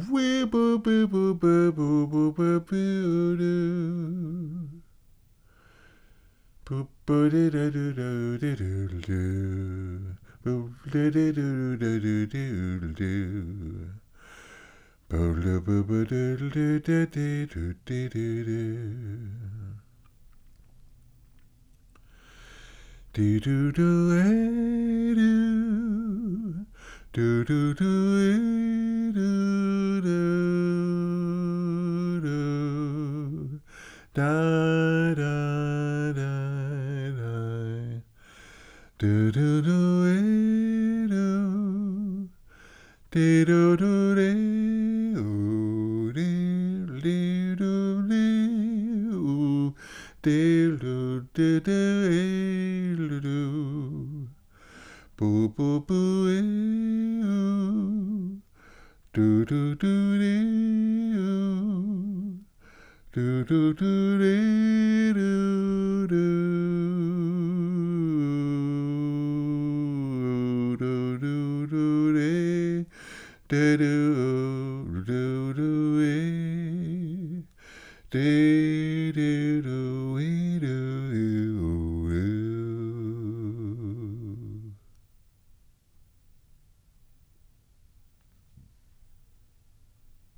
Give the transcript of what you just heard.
wee boo boo boo boo boo boo boo boo doo. Boop boo doo doo doo doo doo doo. Boop doo doo doo doo doo doo doo. Boo doo boo boo doo doo doo doo doo doo doo. Do do do do do do do do do da da da da do do do do do do boo boo boo do do do do do do do do do do do